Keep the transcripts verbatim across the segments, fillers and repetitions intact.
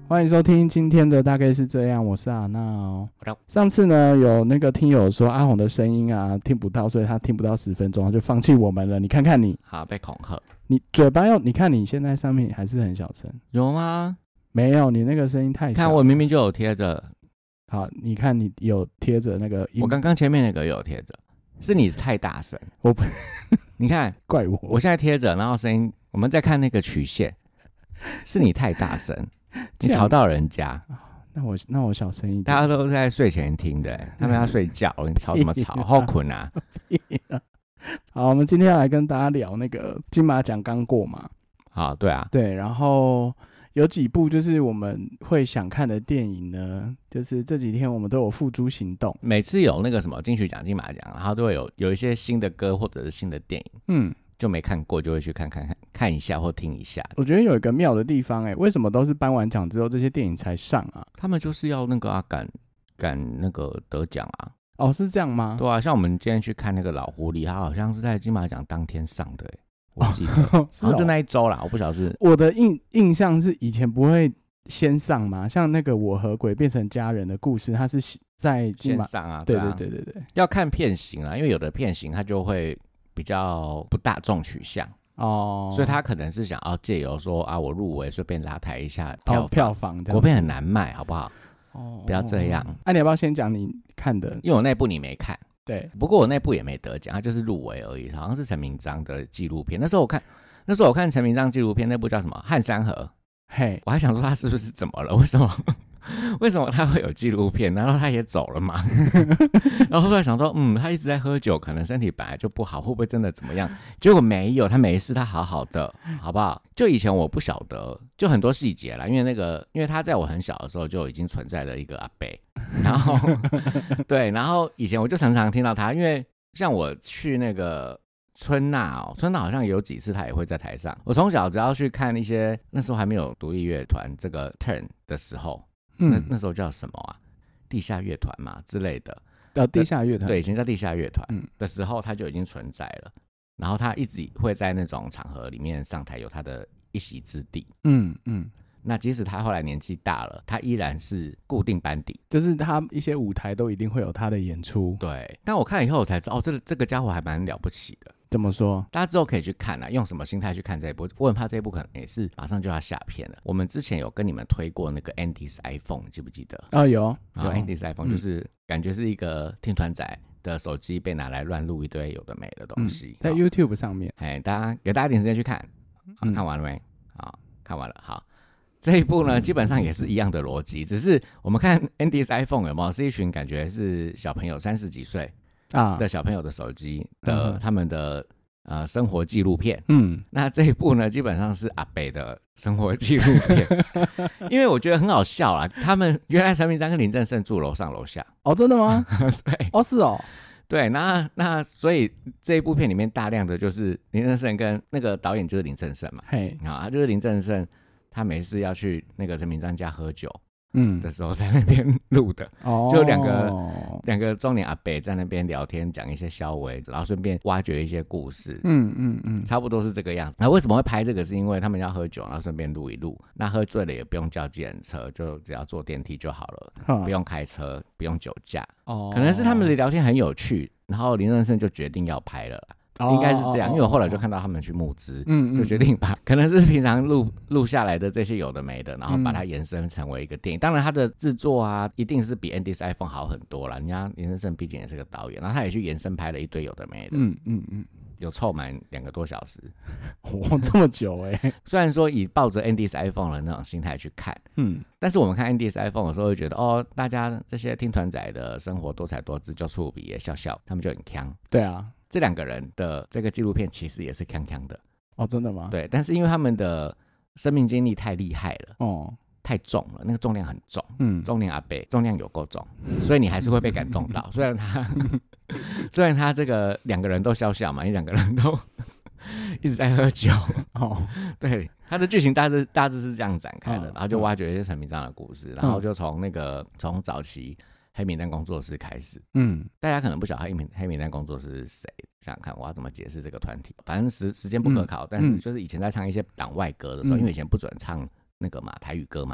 欢迎收听今天的大概是这样，我是阿闹。上次呢，有那个听友说阿红的声音啊听不到，所以他听不到十分钟，他就放弃我们了。你看看你， 好被恐吓。 你嘴巴要，你看你现在上面还是很小声， 有吗？ 没有，你那个声音太小。 看我明明就有贴着。 好，你看你有贴着那个， 我刚刚前面那个有贴着，是你太大声。 我不， 你看， 怪我， 我现在贴着，然后声音，我们再看那个曲线，是你太大声。你吵到人家， 那我那我小声一点。 大家都在睡前听的，他们要睡觉了，你吵什么吵？好困啊！ 好，我们今天要来跟大家聊那个金马奖刚过嘛。 好，对啊， 对，然后有几部就是我们会想看的电影呢，就是这几天我们都有付诸行动。 每次有那个什么金曲奖、金马奖，然后都会有有一些新的歌或者是新的电影，嗯。就没看过，就会去看看看看一下或听一下。 我觉得有一个妙的地方、欸，为什么都是颁完奖之后这些电影才上啊？ 他们就是要那个啊，赶赶那个得奖啊。 哦，是这样吗？ 对啊，像我们今天去看那个老狐狸，他好像是在金马奖当天上的、欸，我记得， 哦、 然后就那一周啦，我不晓得是。 我的印印象是以前不会先上嘛，像那个我和鬼变成家人的故事，它是在金马先上啊， 对对啊对对对对， 要看片型啊，因为有的片型它就会比较不大众取向。哦，所以他可能是想要借由说啊，我入围，顺便拉抬一下票房。哦、 票房国片很难卖，好不好？哦，不要这样。 那、啊、你要不要先讲你看的？ 因为我那部你没看， 对。 不过我那部也没得奖，他就是入围而已，好像是陈明章的纪录片。那时候我看，那时候我看陈明章纪录片，那部叫什么《汉山河》。嘿，我还想说他是不是怎么了？为什么？为什么他会有纪录片？难道他也走了吗？然后后来想说，嗯，他一直在喝酒，可能身体本来就不好，会不会真的怎么样？结果没有，他没事，他好好的，好不好？就以前我不晓得，就很多细节啦，因为那个，因为他在我很小的时候就已经存在的一个阿伯，然后对，然后以前我就常常听到他，因为像我去那个春娜哦，春娜好像有几次他也会在台上。我从小只要去看一些那时候还没有独立乐团这个 turn 的时候。那那时候叫什么啊？地下乐团嘛之类的。 呃、哦，地下乐团对，以前叫地下乐团的时候，他就已经存在了。然后他一直会在那种场合里面上台，有他的一席之地。嗯嗯。那即使他后来年纪大了，他依然是固定班底， 就是他一些舞台都一定会有他的演出。 对。但我看以后我才知道，哦，这个这个家伙还蛮了不起的。 怎么说？ 大家之后可以去看啊，用什么心态去看这一部？我很怕这一部可能也是马上就要下片了。我们之前有跟你们推过那个 Andy's iPhone， 记不记得？ 哦，有。 然后 Andy's iPhone 就是感觉是一个听团仔的手机被拿来乱录一堆有的没的东西， 嗯、在 YouTube 上面。 哎，大家给大家一点时间去看。好，看完了没？好，看完了。好，这一部呢，基本上也是一样的逻辑，只是我们看 Andy's iPhone 有没有是一群感觉是小朋友三十几岁啊的小朋友的手机的、嗯、他们的呃生活纪录片。嗯，那这一部呢，基本上是阿北的生活纪录片，因为我觉得很好笑啦。他们原来陈明章跟林正盛住楼上楼下。 哦，真的吗？ 对， 哦，是哦。 对，那那所以这一部片里面大量的就是林正盛跟那个导演就是林正盛嘛。嘿，啊，就是林正盛。他没事要去那个陈明章家喝酒，嗯的时候在那边录的，哦，就两个两个中年阿伯在那边聊天，讲一些消微，然后顺便挖掘一些故事，嗯嗯嗯，差不多是这个样子。那为什么会拍这个？是因为他们要喝酒，然后顺便录一录。那喝醉了也不用叫计程车，就只要坐电梯就好了，嗯、不用开车，不用酒驾。哦，可能是他们的聊天很有趣，然后林正盛就决定要拍了啦。应该是这样，因为我后来就看到他们去募资，嗯，就决定把可能是平常录录下来的这些有的没的，然后把它延伸成为一个电影。当然，它的制作啊，一定是比 Andy's iPhone 好很多啦。人家林正盛毕竟也是个导演，然后他也去延伸拍了一堆有的没的，嗯嗯嗯，有凑满两个多小时， 哇，这么久哎、欸！ 虽然说以抱着 Andy's iPhone 的那种心态去看，嗯，但是我们看 Andy's iPhone 的时候会觉得，哦，大家这些听团仔的生活多彩多姿，就触笔也笑笑，他们就很强， 对啊。 这两个人的这个纪录片其实也是鏘鏘的哦，真的吗？ 对，但是因为他们的生命经历太厉害了，哦，太重了，那个重量很重，嗯，中年阿伯重量有够重，所以你还是会被感动到。虽然他虽然他这个两个人都笑笑嘛，因为两个人都一直在喝酒，哦，对，他的剧情大致大致是这样展开的，哦、然后就挖掘一些陈明章的故事，嗯、然后就从那个从早期。黑名单工作室开始，嗯，大家可能不晓得黑名黑名单工作室是谁，想想看我要怎么解释这个团体。反正时时间不可考，嗯、但是就是以前在唱一些党外歌的时候，嗯、因为以前不准唱那个嘛台语歌嘛，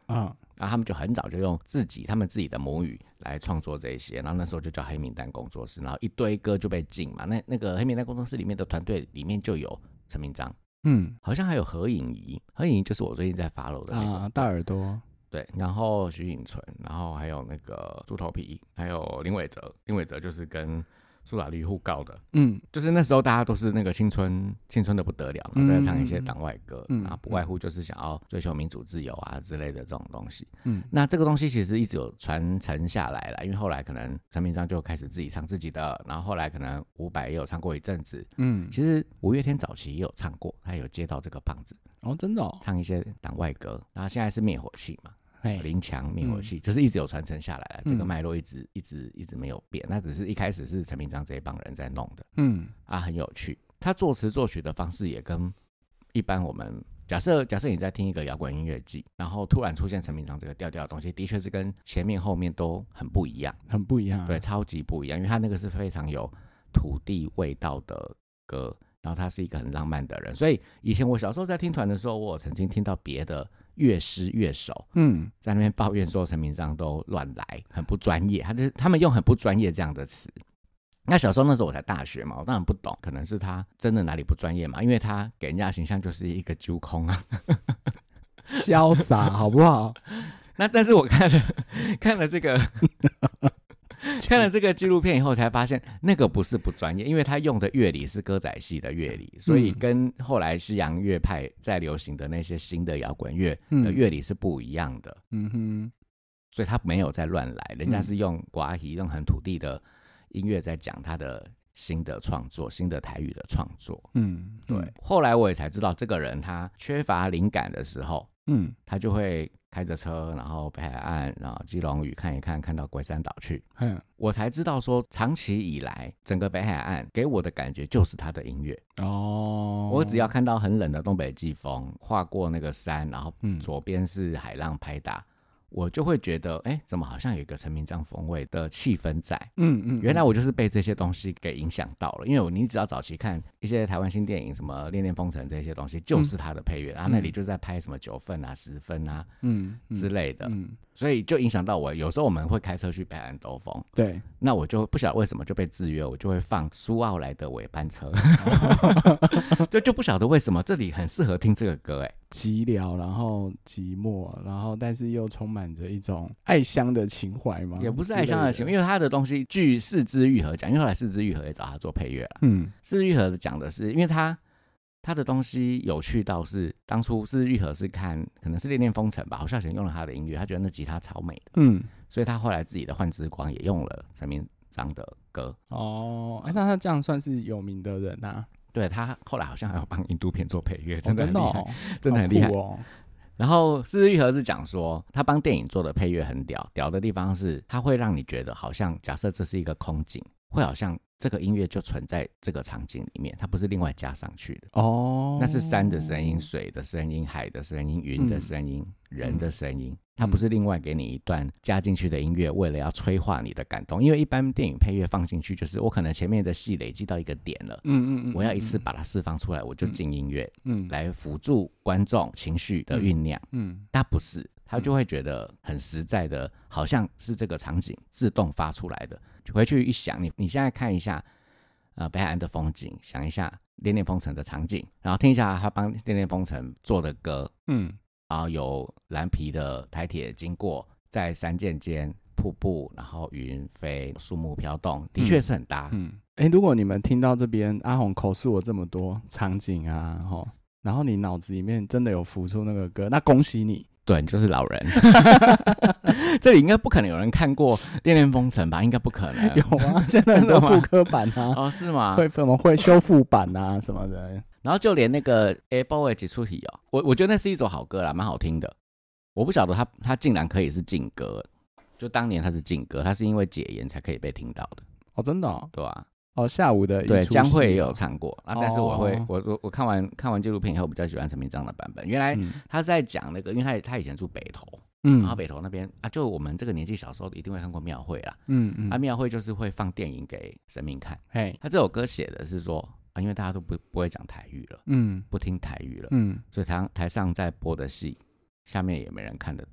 啊、嗯，然后他们就很早就用自己他们自己的母语来创作这些，然后那时候就叫黑名单工作室，然后一堆歌就被禁嘛。那那个黑名单工作室里面的团队里面就有陈明章，嗯，好像还有何颖仪，何颖仪就是我最近在 follow 的那个、 啊、大耳朵。 对，然后徐颖纯，然后还有那个猪头皮，还有林伟哲，林伟哲就是跟苏打绿互告的，嗯，就是那时候大家都是那个青春青春的不得了嘛，都在唱一些党外歌，嗯，然后不外乎就是想要追求民主自由啊之类的这种东西，嗯，那这个东西其实一直有传承下来了，因为后来可能陈明章就开始自己唱自己的，然后后来可能伍佰也有唱过一阵子，嗯，其实五月天早期也有唱过，他有接到这个棒子， 哦，真的哦， 唱一些党外歌，然后现在是灭火器嘛。林强灭火器、嗯、就是一直有传承下来了、嗯、这个脉络一直一直一直没有变，那只是一开始是陈明章这一帮人在弄的，嗯啊，很有趣。他作词作曲的方式也跟一般我们假设假设你在听一个摇滚音乐季，然后突然出现陈明章这个调调的东西，的确是跟前面后面都很不一样， 很不一样、啊， 对，超级不一样，因为他那个是非常有土地味道的歌，然后他是一个很浪漫的人，所以以前我小时候在听团的时候，我有曾经听到别的乐师乐手，嗯，在那边抱怨说陈明章都乱来，很不专业。他就是他们用很不专业这样的词。那小时候那时候我才大学嘛，我当然不懂，可能是他真的哪里不专业嘛，因为他给人家的形象就是一个揪空啊， 潇洒好不好？ 那但是我看了看了这个。看了这个纪录片以后才发现那个不是不专业，因为他用的乐理是歌仔戏的乐理，所以跟后来西洋乐派在流行的那些新的摇滚乐的乐理是不一样的，嗯哼，所以他没有在乱来，人家是用呱吉用很土地的音乐在讲他的新的创作，新的台语的创作，嗯，对。后来我也才知道这个人他缺乏灵感的时候，嗯，他就会开着车，然后北海岸，然后基隆屿看一看，看到龟山岛去。嗯，我才知道说，长期以来，整个北海岸给我的感觉就是他的音乐。哦，我只要看到很冷的东北季风，划过那个山，然后左边是海浪拍打。嗯，我就会觉得，哎、欸，怎么好像有一个陈明章风味的气氛在？嗯 嗯, 嗯，原来我就是被这些东西给影响到了。因为我你只要早期看一些台湾新电影，什么《恋恋风尘》这些东西，就是他的配乐，然后、嗯啊、那里就在拍什么九份啊、十分啊，嗯之类的，嗯。嗯，所以就影响到我，有时候我们会开车去北海岸兜风，对，那我就不晓得为什么就被制约，我就会放苏澳来的尾班车，就就不晓得为什么这里很适合听这个歌，哎， 寂寥，然后寂寞，然后但是又充满着一种爱乡的情怀吗？ 也不是爱乡的情怀，因为他的东西据四枝裕和讲，因为后来四枝裕和也找他做配乐了，嗯，四枝裕和讲的是，因为他。他的东西有趣到是，当初是玉和是看可能是《恋恋风尘》吧，侯孝贤用了他的音乐，他觉得那吉他超美的，嗯，所以他后来自己的《幻之光》也用了陈明章的歌。 哦，哎，那他这样算是有名的人啊？ 对，他后来好像还有帮印度片做配乐，真的很厉害，哦、真的很厉害。哦、然后四玉和是讲说，他帮电影做的配乐很屌，屌的地方是，他会让你觉得好像假设这是一个空景，会好像。这个音乐就存在这个场景里面，它不是另外加上去的哦。那是山的声音、水的声音、海的声音、云的声音、嗯、人的声音，它不是另外给你一段加进去的音乐，为了要催化你的感动。因为一般电影配乐放进去，就是我可能前面的戏累积到一个点了，嗯嗯嗯，我要一次把它释放出来，我就进音乐，嗯，来辅助观众情绪的酝酿，嗯，它不是。他就会觉得很实在的，好像是这个场景自动发出来的。回去一想，你你现在看一下，呃，北海岸的风景，想一下《恋恋风尘》的场景，然后听一下他帮《恋恋风尘》做的歌，嗯，然后有蓝皮的台铁经过，在山涧间瀑布，然后云飞，树木飘动，的确是很搭。嗯， 哎、嗯欸，如果你们听到这边阿宏口述了这么多场景啊，吼，然后你脑子里面真的有浮出那个歌，那恭喜你。 对，你就是老人。这里应该不可能有人看过《恋恋风尘》吧？应该不可能。 有啊，现在很多复刻版啊。 哦，是吗？ 会怎么会修复版啊什么的？ 然后就连那个《A Boy》几出题哦，我我觉得那是一首好歌啦，蛮好听的。我不晓得他他竟然可以是禁歌，就当年他是禁歌，他是因为解严才可以被听到的。 哦，真的、哦？ 对啊。 哦，下午的一对江蕙也有唱过啊，但是我会、哦、我我我看完看完纪录片以后，比较喜欢陈明章的版本。原来他在讲那个，因为他他以前住北投，嗯，然后北投那边啊，就我们这个年纪小时候一定会看过庙会啦，嗯嗯，啊庙会就是会放电影给神明看，嘿，他这首歌写的是说啊，因为大家都不不会讲台语了，嗯，不听台语了，嗯，所以台台上在播的戏，下面也没人看得懂。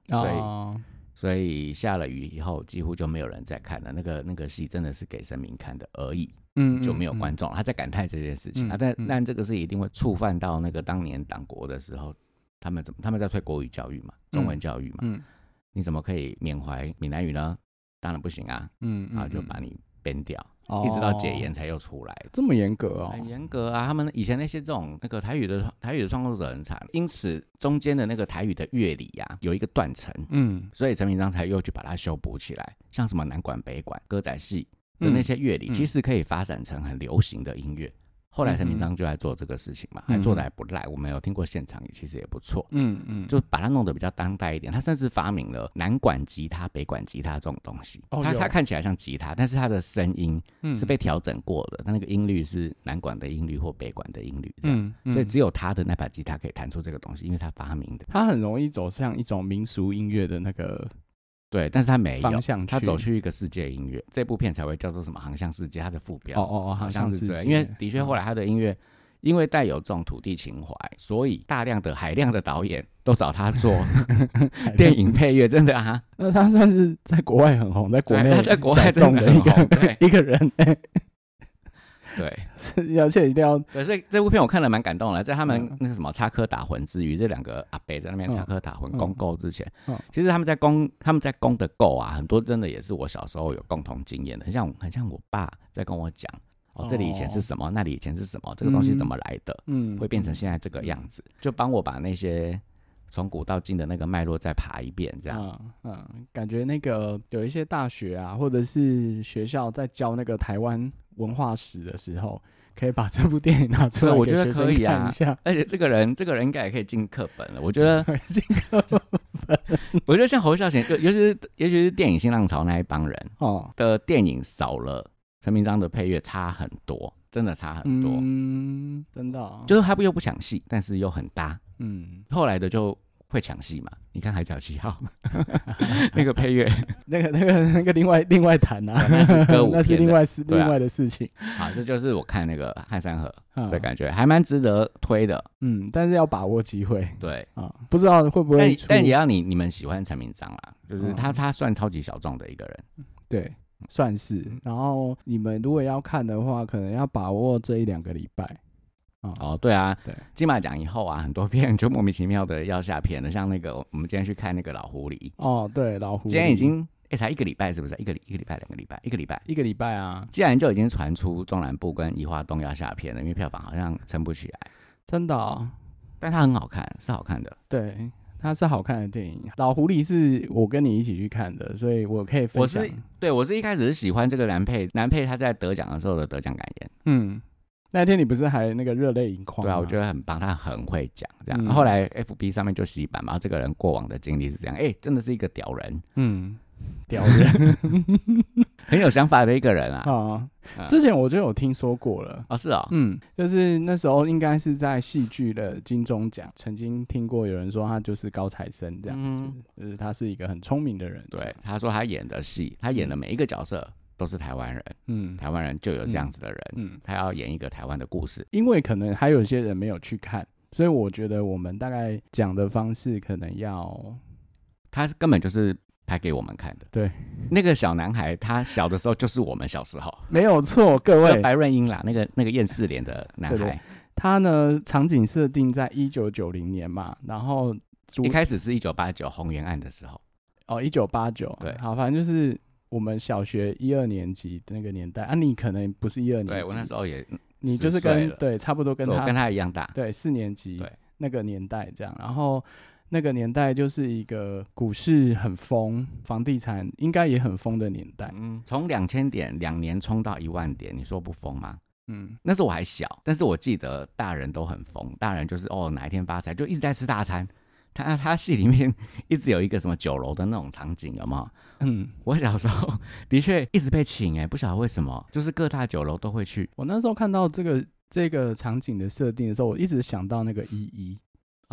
所以、哦、所以下了雨以后几乎就没有人再看了，那个那个戏真的是给神明看的而已，嗯，就没有观众了。他在感叹这件事情、嗯、啊，但、嗯、但这个是一定会触犯到那个当年党国的时候，他们怎么他们在推国语教育嘛，中文教育嘛，嗯，你怎么可以缅怀闽南语呢？当然不行啊，嗯，然后就把你编掉。哦、一直到解严才又出来， 这么严格哦？ 很严格啊！他们以前那些这种那个台语的台语的创作者很惨，因此中间的那个台语的乐理啊有一个断层，嗯，所以陈明章才又去把它修补起来。像什么南管北管歌仔戏的那些乐理、嗯，其实可以发展成很流行的音乐。后来陈明章就来做这个事情嘛，还、嗯、做得还不赖，我们有听过现场，其实也不错。嗯嗯，就把它弄得比较当代一点。他甚至发明了南管吉他、北管吉他这种东西。哦、它它看起来像吉他，但是它的声音是被调整过的，它、嗯、那个音律是南管的音律或北管的音律这样、嗯嗯，所以只有他的那把吉他可以弹出这个东西，因为他发明的。 它很容易走向一种民俗音乐的那个。 对，但是他没有，他走去一个世界音乐，这部片才会叫做什么航向世界，他的副标。哦哦哦，好像是这样，因为的确后来他的音乐、嗯，因为带有这种土地情怀，所以大量的海量的导演都找他做电影配乐，真的啊。 那他算是在国外很红，在国内他在国外真的很红的一个人。 对， 而且一定要对，所以这部片我看了蛮感动的。在他们那个什么插科打诨之余，这两个阿伯在那边插科打诨公购之前、嗯嗯，其实他们在公他们在公的购啊，很多真的也是我小时候有共同经验的，很像很像我爸在跟我讲哦，这里以前是什么，那里以前是什么，这个东西怎么来的，嗯，会变成现在这个样子，就帮我把那些从古到今的那个脉络再爬一遍，这样。 嗯嗯，感觉那个有一些大学啊，或者是学校在教那个台湾文化史的时候，可以把这部电影拿出来给学生看一下。我觉得可以啊， 而且这个人，这个人应该也可以进课本了。我觉得进课本，我觉得像侯孝贤，尤其是尤其是电影新浪潮那一帮人哦的电影，少了陈明章的配乐差很多，真的差很多。 嗯，真的、哦， 就是他又不抢戏，但是又很搭。嗯，后来的就会抢戏嘛？你看《海角七号》那个配乐， 那个、那个、那个另外另外谈啊， 那是歌舞片， 那是另外是、啊、另外的事情。 好，这就是我看那个《汉山河》的感觉，还蛮值得推的。 嗯，但是要把握机会。 对啊，不知道会不会但，但也要你你们喜欢陈明章啦，就是他、嗯、他算超级小众的一个人。 对，算是。然后你们如果要看的话，可能要把握这一两个礼拜。 哦，对啊，对，金马奖以后啊，很多片就莫名其妙的要下片了，像那个我们今天去看那个老狐狸。 哦，对，老狐狸， 今天已经哎才一个礼拜是不是？一个一个礼拜，两个礼拜，一个礼拜， 一个礼拜啊！ 既然就已经传出中南部跟宜花东要下片了，因为票房好像撑不起来， 真的、哦。 但它很好看，是好看的。 对，它是好看的电影。老狐狸是我跟你一起去看的，所以我可以分享。 我是对我是一开始是喜欢这个男配，男配他在得奖的时候的得奖感言。嗯。 那天你不是还那个热泪盈眶？ 对啊，我觉得很棒，他很会讲这样、嗯。后来 F B 上面就洗版嘛，这个人过往的经历是这样，哎、欸，真的是一个屌人， 嗯，屌人， 很有想法的一个人啊。 啊、嗯，之前我就有听说过了。 哦，是哦， 嗯，就是那时候应该是在戏剧的金钟奖，曾经听过有人说他就是高材生这样子，嗯、就是他是一个很聪明的人。 对，他说他演的戏，他演的每一个角色。都是台湾人，嗯，台湾人就有这样子的人，嗯，嗯他要演一个台湾的故事， 因为可能还有一些人没有去看，所以我觉得我们大概讲的方式可能要， 他根本就是拍给我们看的， 对， 那个小男孩他小的时候就是我们小时候， 没有错，各位， 白润英啦，那个那个厌世脸的男孩，对对他呢场景设定在一九九零年嘛，然后一开始是一九八九红原案的时候， 哦，一九八九，对，好，反正就是。我们小学一二年级的那个年代啊，你可能不是一二年级， 对我那时候也， 你就是跟对差不多跟他我跟他一样大， 对四年级那个年代这样，然后那个年代就是一个股市很疯，房地产应该也很疯的年代， 嗯，从两千点两年冲到一万点，你说不疯吗？嗯，那时候我还小，但是我记得大人都很疯，大人就是哦哪一天发财就一直在吃大餐。他他戏里面一直有一个什么酒楼的那种场景，有没有？嗯，我小时候的确一直被请哎、欸，不晓得为什么，就是各大酒楼都会去。 我那时候看到这个这个场景的设定的时候，我一直想到那个一一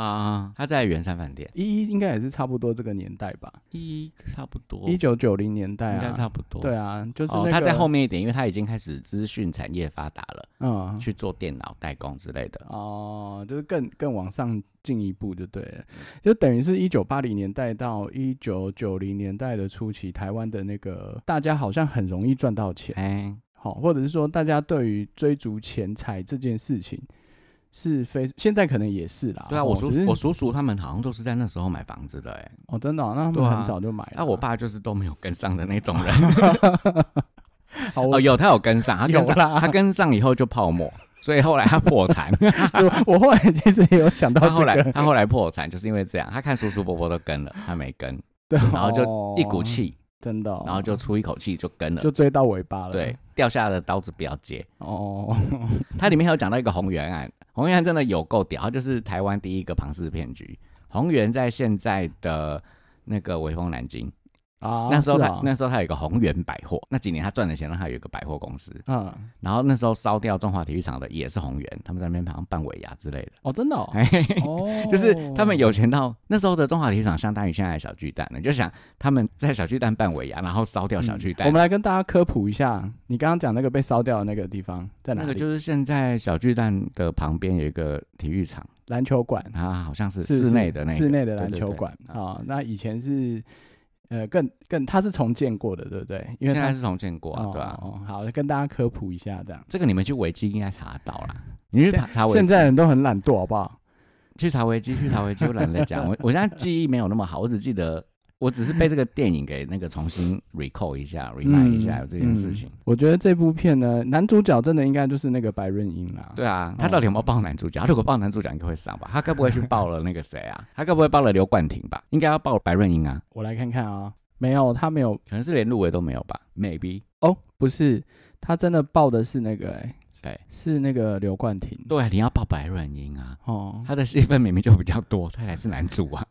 啊，他在圆山饭店， 一一应该也是差不多这个年代吧， 一一差不多， 一九九零年代啊， 应该差不多。 对啊，就是那个、 哦、他在后面一点，因为他已经开始资讯产业发达了， 嗯， 去做电脑代工之类的。 哦，就是更更往上进一步就对了，就等于是一九八零年代到一九九零年代的初期，台湾的那个大家好像很容易赚到钱，哎，好，或者是说大家对于追逐钱财这件事情。是非现在可能也是啦， 对啊，我叔、哦、我叔叔他们好像都是在那时候买房子的、欸，哎， 哦，真的、哦，那他们很早就买了。那、 啊啊、我爸就是都没有跟上的那种人。好哦，有他有跟上，他跟上，他跟上以后就泡沫，所以后来他破产。 我后来其实也有想到、这个，他后来他后来破产就是因为这样，他看叔叔伯伯都跟了，他没跟，对，然后就一股气。 真的、哦， 然后就出一口气就跟了， 就追到尾巴了。 对，掉下的刀子不要接。哦，它里面还有讲到一个宏源案，宏源案真的有够屌，它就是台湾第一个庞氏骗局。宏源在现在的那个微风南京啊，那时候他、啊、那时候他有一个宏源百货，那几年他赚的钱让他有一个百货公司。嗯，然后那时候烧掉中华体育场的也是宏源，他们在那边好像办尾牙之类的。 哦，真的哦， 哦就是他们有钱到那时候的中华体育场相当于现在的小巨蛋，你就想他们在小巨蛋办尾牙，然后烧掉小巨蛋、 嗯。我们来跟大家科普一下，你刚刚讲那个被烧掉的那个地方在哪里？ 那个就是现在小巨蛋的旁边有一个体育场。 篮球馆啊，好像是室内的那个室内的篮球馆啊。那以前是呃更更它是重建过的，对不对？因为现在是重建过啊， 哦、 对啊。 哦，好，跟大家科普一下，这样。 这个你们去维基应该查得到啦。你去查维基， 现在人都很懒惰，好不好？ 去查维基，去查维基，我懒得讲。我我现在记忆没有那么好，我只记得。我只是被这个电影给那个重新 recall 一下 remind 一下有这件事情、嗯嗯。 我觉得这部片呢，男主角真的应该就是那个白润英啦。 对啊，他到底有没有报男主角？他如果报男主角，应该会上吧？他该不会去报了那个谁啊？他该不会报了刘冠廷吧？应该要报白润英啊。 我来看看啊、哦，没有，他没有， 可能是连入围都没有吧 ？Maybe 哦，不是，他真的报的是那个哎、 欸， 是那个刘冠廷。 对，你要报白润英啊。哦，他的戏份明明就比较多，他才是男主啊。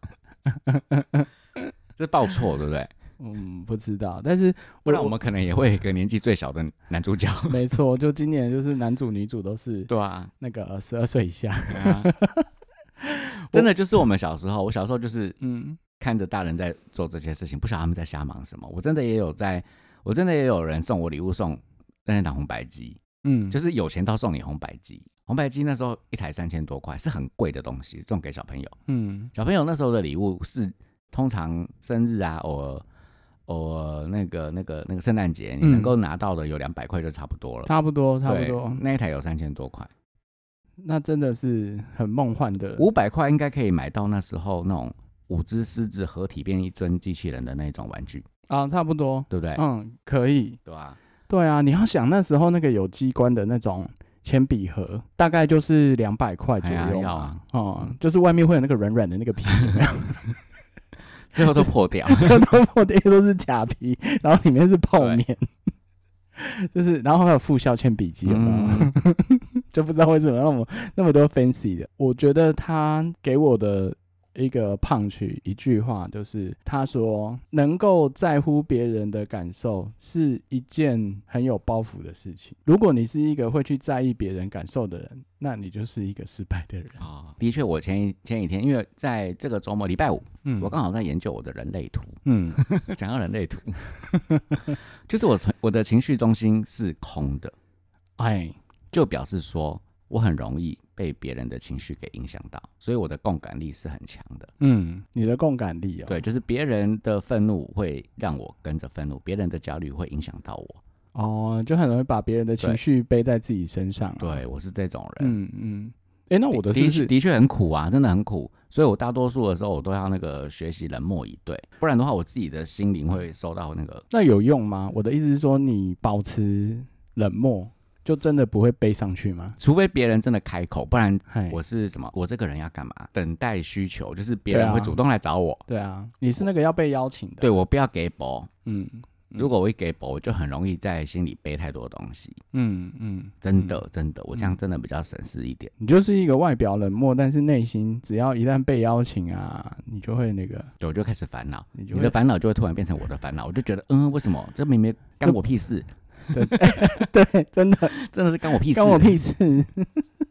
这报错对不对？ 嗯，不知道，但是不然我们可能也会有一个年纪最小的男主角。 没错，就今年就是男主女主都是对啊， 那个十二岁以下。 啊、真的就是我们小时候，我小时候就是嗯，看着大人在做这些事情，不晓得他们在瞎忙什么。我真的也有在，我真的也有人送我礼物，送任天堂红白机，嗯，就是有钱到送你红白机。红白机那时候一台三千多块，是很贵的东西，送给小朋友。嗯，小朋友那时候的礼物是。通常生日啊，偶尔偶尔那个那个那个圣诞节，你能够拿到的有两百块就差不多了， 差不多差不多。 那一台有三千多块， 那真的是很梦幻的。 五百块应该可以买到那时候那种五只狮子合体变一尊机器人的那种玩具啊，差不多， 对不对？ 嗯，可以， 对啊， 对啊。你要想那时候那个有机关的那种铅笔盒，大概就是两百块左右嘛、啊，哦、嗯，就是外面会有那个软软的那个皮。 最后都破掉， 最后都破掉，都是假皮，然后里面是泡面，就是，然后还有副校铅笔机，有没有？嗯、就不知道为什么那么那么多 fancy 的。我觉得他给我的一个punch一句话就是他说能够在乎别人的感受是一件很有包袱的事情，如果你是一个会去在意别人感受的人，那你就是一个失败的人、 哦、的确我前一前几天因为在这个周末礼拜五、嗯、我刚好在研究我的人类图，嗯，讲到人类图就是我我的情绪中心是空的，哎，就表示说我很容易被别人的情绪给影响到，所以我的共感力是很强的。 嗯，你的共感力哦， 对，就是别人的愤怒会让我跟着愤怒，别人的焦虑会影响到我。 哦，就很容易把别人的情绪背在自己身上、啊。 对，我是这种人。嗯嗯，哎、欸，那我的是不是的, 的确很苦啊，真的很苦。所以我大多数的时候我都要那个学习冷漠以对，不然的话我自己的心灵会受到那个。 那有用吗？我的意思是说，你保持冷漠。就真的不会背上去吗？ 除非别人真的开口，不然我是什么？我这个人要干嘛？等待需求，就是别人会主动来找我。 对啊，你是那个要被邀请的。 对，我不要给薄。嗯，如果我一给薄，我就很容易在心里背太多东西。嗯嗯，真的真的，我这样真的比较省事一点。 你就是一个外表冷漠，但是内心只要一旦被邀请啊，你就会那个， 对，我就开始烦恼。你, 你的烦恼就会突然变成我的烦恼，我就觉得，嗯，为什么这明明干我屁事？ 对对，真的真的是干我屁事， 干我屁事。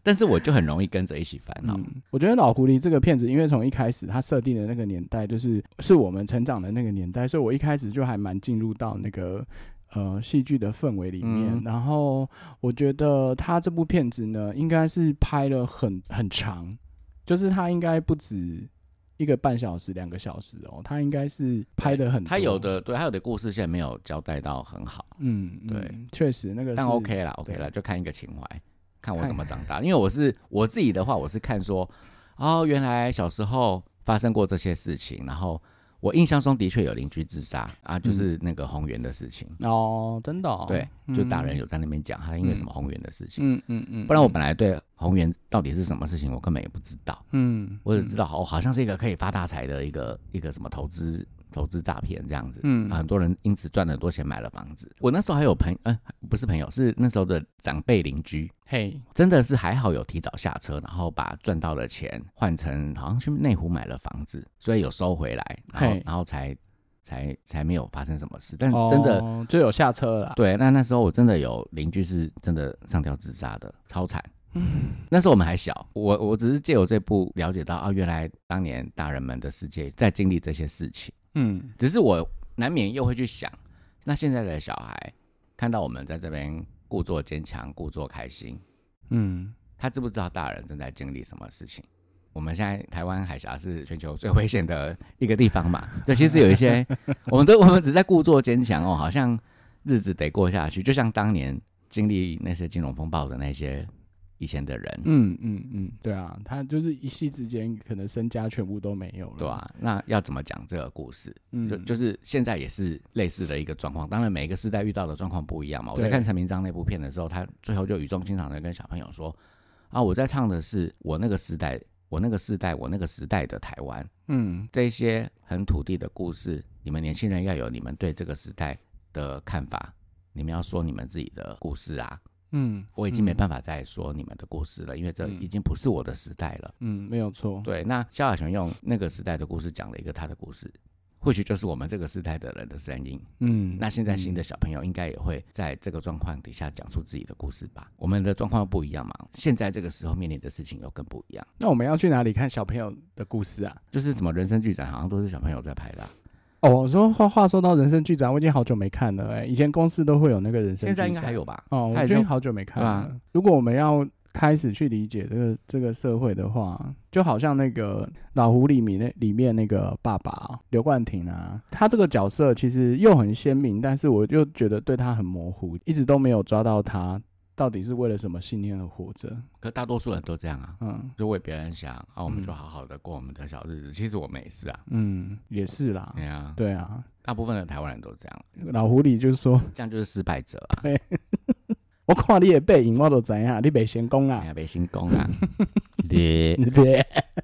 但是我就很容易跟着一起烦恼、嗯。 我觉得老狐狸这个片子，因为从一开始他设定的那个年代，就是是我们成长的那个年代，所以我一开始就还蛮进入到那个呃戏剧的氛围里面、嗯。然后我觉得他这部片子呢，应该是拍了很很长，就是他应该不止一个半小时、两个小时哦，他应该是拍的很多。 他有的对，他有的故事线没有交代到很好。嗯，对， 确实那个是。 但 OK 啦 ，OK 啦，就看一个情怀，看我怎么长大。因为我是我自己的话，我是看说，哦，原来小时候发生过这些事情，然后我印象中的确有邻居自杀啊，就是那个宏源的事情。 嗯、哦，真的、哦。 对，就大人有在那边讲，他因为什么宏源的事情。 嗯嗯嗯。 不然我本来对宏源到底是什么事情，我根本也不知道。嗯，我只知道，哦，好像是一个可以发大财的一个一个什么投资。投资诈骗这样子，嗯、啊，很多人因此赚了很多钱买了房子。我那时候还有朋友，呃，不是朋友，是那时候的长辈邻居，嘿，真的是还好有提早下车，然后把赚到的钱换成好像去内湖买了房子，所以有收回来，然后然后才才才没有发生什么事。但真的、 哦、就有下车了啦。 对，那那时候我真的有邻居是真的上吊自杀的，超惨。嗯，那时候我们还小，我我只是借由这部了解到啊，原来当年大人们的世界在经历这些事情。嗯，只是我难免又会去想，那现在的小孩看到我们在这边故作坚强、故作开心，嗯，他知不知道大人正在经历什么事情？我们现在台湾海峡是全球最危险的一个地方嘛？对，其实有一些，我们都我们只在故作坚强哦，好像日子得过下去，就像当年经历那些金融风暴的那些。以前的人， 嗯嗯嗯，对啊，他就是一夕之间可能身家全部都没有了， 对啊，那要怎么讲这个故事？嗯，就就是现在也是类似的一个状况，当然每一个世代遇到的状况不一样嘛。我在看陈明章那部片的时候，他最后就语重心长的跟小朋友说：“啊，我在唱的是我那个时代，我那个时代，我那个时代的台湾。嗯，这些很土地的故事，你们年轻人要有你们对这个时代的看法，你们要说你们自己的故事啊。”嗯，我已经没办法再说你们的故事了，嗯、因为这已经不是我的时代了。 嗯，没有错。 对，那萧亚轩用那个时代的故事讲了一个他的故事，或许就是我们这个时代的人的声音。嗯，那现在新的小朋友应该也会在这个状况底下讲出自己的故事吧？我们的状况不一样嘛，现在这个时候面临的事情又更不一样。 那我们要去哪里看小朋友的故事啊？ 就是什么人生剧展，好像都是小朋友在拍的、啊。 哦，我说话话说到人生剧展，我已经好久没看了哎、欸。以前公司都会有那个人生剧展， 现在应该还有吧？ 哦，我已经好久没看了。啊、如果我们要开始去理解这个这个社会的话，就好像那个老狐狸里面里面那个爸爸刘冠廷啊，他这个角色其实又很鲜明，但是我又觉得对他很模糊，一直都没有抓到他到底是为了什么信念而活着。 可大多数人都这样啊，嗯，就为别人想啊，我们就好好的过我们的小日子、嗯。其实我们也是啊， 嗯，也是啦， 对啊， 对啊， 大部分的台湾人都这样。 老狐狸就是说， 这样就是失败者啊。 对我看你的背影，我就知道你没成功啊， 没成功啊，你对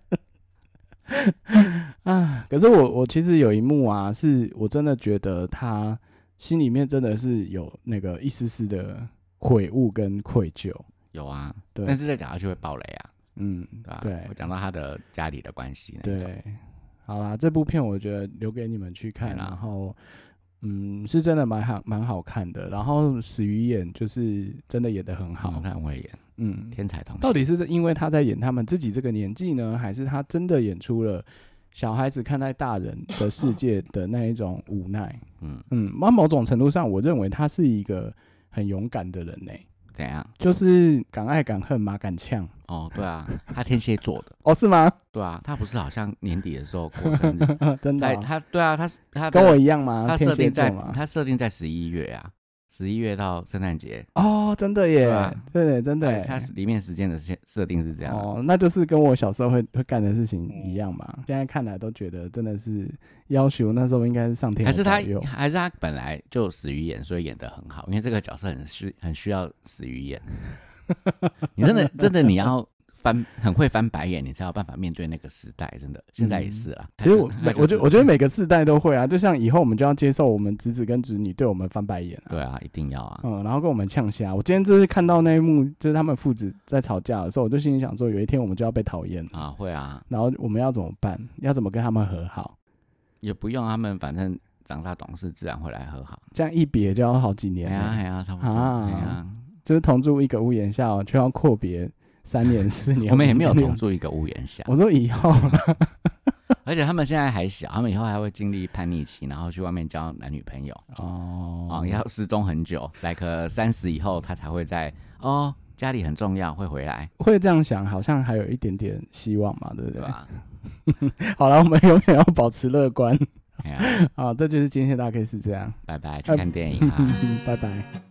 啊。可是我我其实有一幕啊，是我真的觉得他心里面真的是有那个一丝丝的悔悟跟愧疚。 有啊，对，但是再讲下去会爆雷啊。嗯，对吧？ 对， 会讲到他的家里的关系。 对，好啦，这部片我觉得留给你们去看，然后。嗯，是真的蛮好蛮好看的。然后史于演就是真的演得很好， 他很会演，嗯，天才同学。 到底是因为他在演他们自己这个年纪呢，还是他真的演出了小孩子看待大人的世界的那一种无奈？嗯嗯，那某种程度上，我认为他是一个很勇敢的人呢、欸。 怎样？ 就是敢爱敢恨马敢呛。 哦，对啊，他天蝎座的。 哦，是吗？ 对啊，他不是好像年底的时候过生日， 真的、哦？ 他对啊，他他跟我一样吗？ 他设定在他设定在十一月啊，十一月到圣诞节。 哦，真的耶！对、啊、对，真的耶。 他里面时间的设定是这样。 哦，那就是跟我小时候会会干的事情一样嘛。现在看来都觉得真的是要求那时候应该是上天。 还是他还是他本来就死鱼眼，所以演得很好，因为这个角色很需很需要死鱼眼。你真的真的你要翻很会翻白眼，你才有办法面对那个时代。真的，现在也是啦。 其实我我觉得我觉得每个世代都会啊，就像以后我们就要接受我们侄子跟侄女对我们翻白眼、啊。 对啊，一定要啊。 嗯，然后跟我们呛虾。我今天就是看到那一幕，就是他们父子在吵架的时候，我就心里想说，有一天我们就要被讨厌啊，会啊。 然后我们要怎么办？要怎么跟他们和好？ 也不用，他们反正长大懂事，自然会来和好。 这样一别就要好几年。 哎呀哎呀，差不多。哎呀。 就是同住一个屋檐下、哦，却要阔别三年四年， 我们也没有同住一个屋檐下。 我说以后啦而且他们现在还小，他们以后还会经历叛逆期，然后去外面交男女朋友。哦，哦，要失踪很久，来个三十以后，他才会在哦家里很重要，会回来。 会这样想，好像还有一点点希望嘛，对不对？对吧？好了，我们永远要保持乐观。好，这就是今天大概是这样。 拜拜，去看电影啊！ 拜拜。